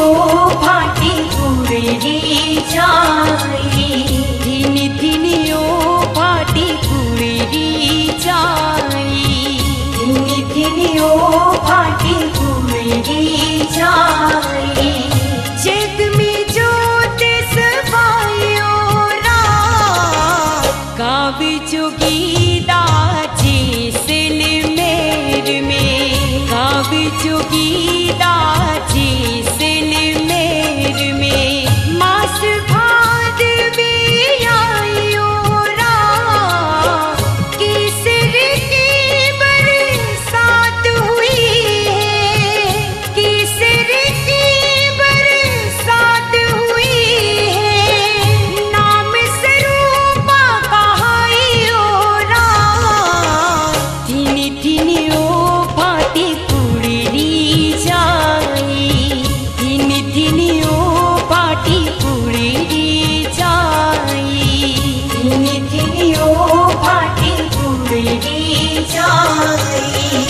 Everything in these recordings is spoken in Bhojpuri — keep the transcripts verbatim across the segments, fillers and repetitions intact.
धिनियो भाटी कुड़ी जाई, धिनी धिनियो भाटी कुड़ी जाई, धिनी धिनियो भाटी कुड़ी जाई। जग में जोत सवायो रात, काव्य जोगीदा जिसल मेर में, काव्य जोगीदा जिसल मेर में। मास भादवी आयो रात, केसर की बरसात हुई है, केसर की बरसात हुई है। नाम स्वरूपा कहायो रात, धिनी धिनियो भाटी कुड़ी जाई, धिनी धिनियो भाटी कुड़ी जाई, धिनी धिनियो भाटी कुड़ी जाई।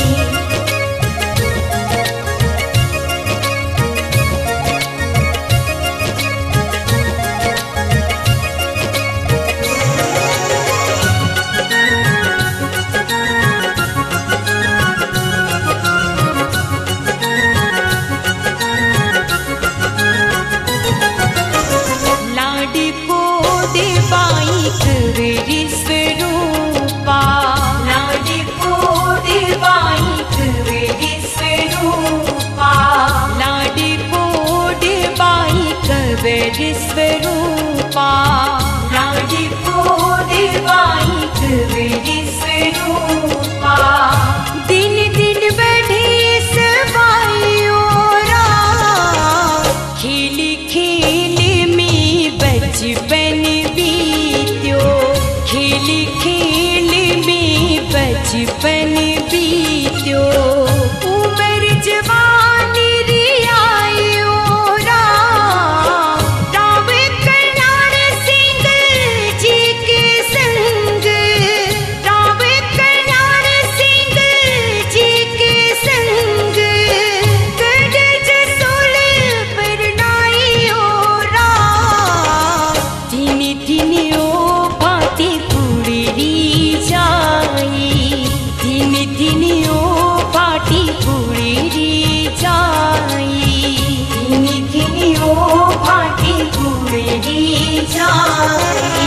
लाडी को देवाई कवरी स्वरूपा, लाडी को देवाई कवरी स्वरूपा, लाडी को देवाई कवरी स्वरूपा, लाडी को देवाई कवरी स्वरूपा। दिन दिन बढ़े सवायो रात, खेली खेल में बचपन बीत्यो, खेली खेल में बचपन बीत्यो। उमर जवानी रियायो रात, राव कल्याण सिंह जी के संग, राव कल्याण सिंह जी के संग। गढ़ जसोल परनाइयो रात, धिनी धिनियो भाटी कुड़ी जाई, धिनी धिनियो भाटी कुड़ी जाई, धिनी धिनियो भाटी कुड़ी जाई।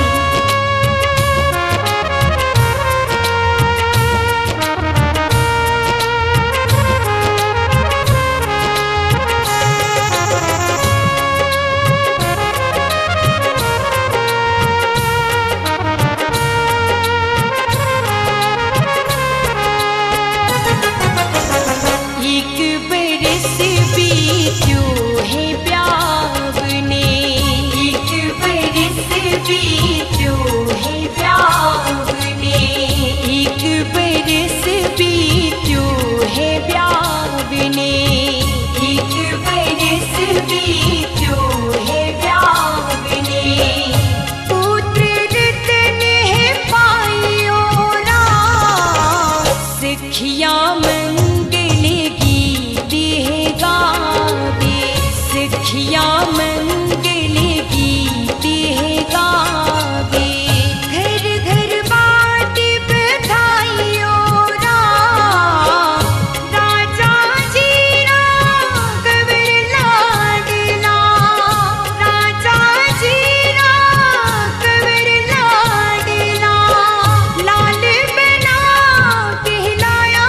एक बरस बीत्यो है प्यावने, एक बरस बीत्यो है प्यावने, एक बरस बीत्यो है प्यावने, एक बरस बीत्यो है प्यावने। पुत्र रतन है पायो रात, सखिया मंगल गीत है गावे, सखिया मंगल गीत है गावे। घर घर बाट बधाइयो रात, राजा जी राघव लाडला, राजा जी राघव लाडला। लाल बना कहलाया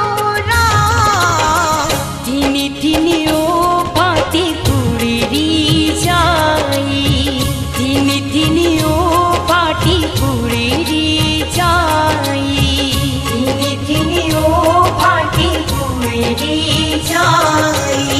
रात, धिनी धिनियो भाटी कुड़ी जाई, धिनी धिनियो भाटी कुड़ी जाई, धिनी धिनियो भाटी कुड़ी जाई।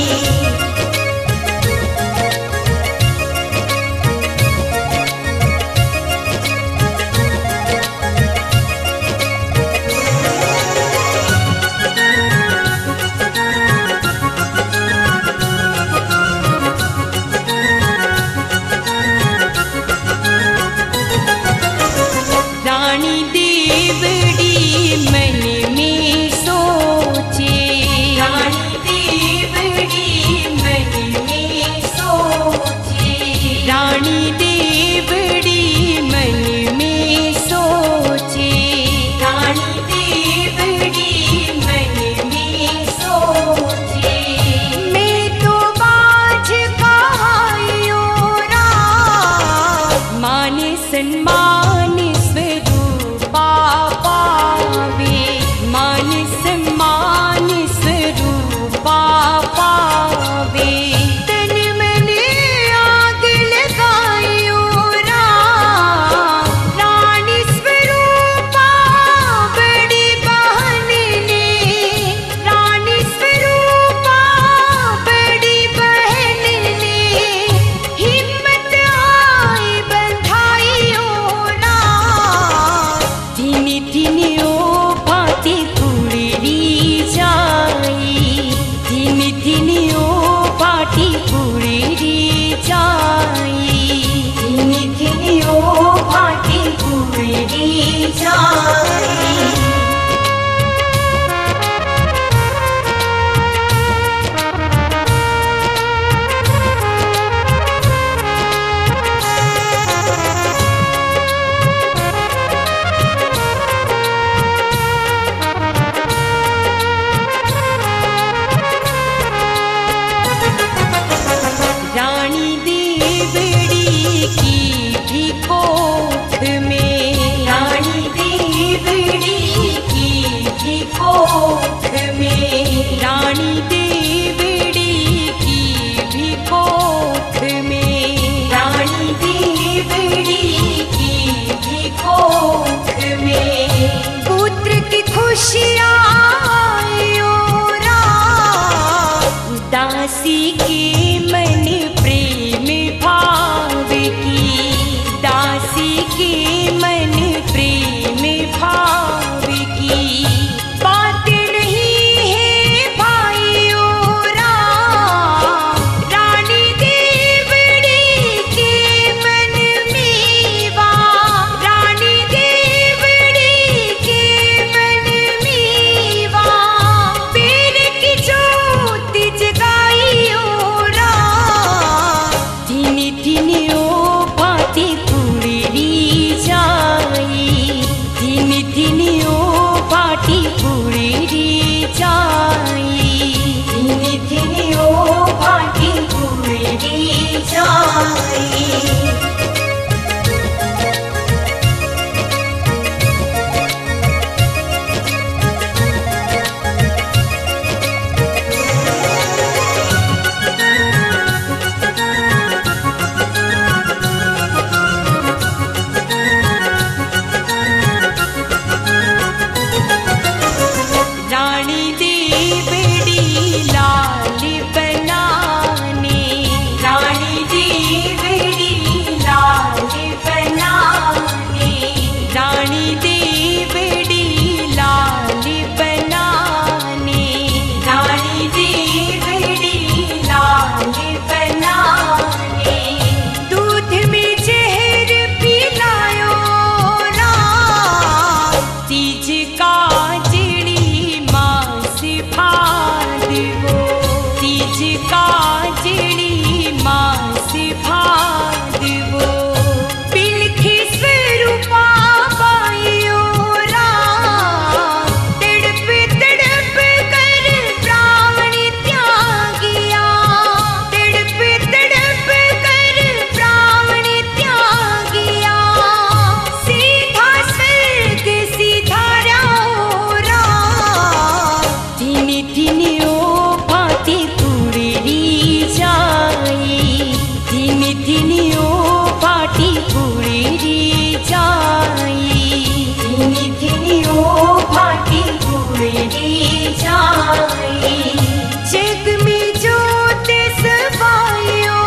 रानी देवड़ी मन में सोचे, रानी देव जाई धिनी धिनी ओ फाटी पुड़ी जाई। रानी देवड़ी की भी कोख में रानी देवड़ी की भी कोख में रानी देवड़ी की भी कोख में रानी देवड़ी की भी कोख में पुत्र की खुशियाँ दासी के मन प्रेम भाव की दासी के मन प्रेम भाव की बात नहीं है भाइयों रानी देवड़ी के मन मीवा रानी देवड़ी के मन मीवा पेड़ की ज्योति धिनी धिनी ओ फाटी पुड़ी जाई धिनी धिनी ओ फाटी पुड़ी जाई धिनी धिनी ओ फाटी पुड़ी जाई। रानी देवड़ी लाल बनाने रानी देवड़ी लाल बनाने रानी देवड़ी लाल बनाने रानी देवड़ी लाल बनाने दूध में जहर पिलायो तीज का तीज का जड़ी मास भाद वो बिलखी स्वरूपा पायो तड़प तड़प कर प्राण त्यागिया तड़प तड़प कर प्राण त्यागिया सीधा स्वर्ग सिधारा धिनी धिनी फाटी पुड़ी जाई धिनी धिनी ओ फाटी पुड़ी जाई धिनी धिनी ओ फाटी पुड़ी जाई। जग में जोत सवायो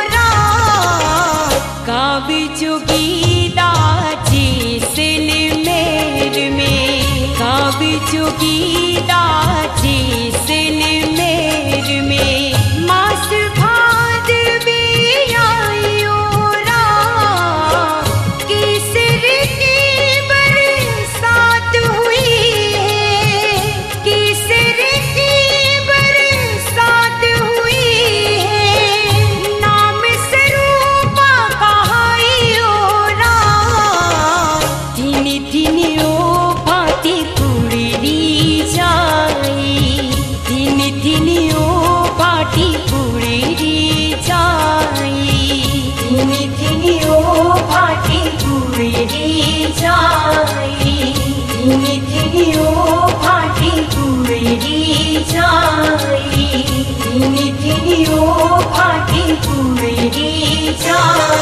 काव जोगी दाची सिल मेर में काव जोगी दाची सिल मेर में मास भाद में आयो केसर की बरसात हुई है केसर की बरसात हुई है नाम स्वरूपा कहायो धिनी धिनी ओ फाटी पुड़ी जाई धिनी धिनी ओ फाटी पुड़ी जाई धिनी धिनी ओ फाटी पुड़ी जाई धिनी धिनी ओ फाटी पुड़ी जाई धिनी धिनी ओ फाटी पुड़ी जाई।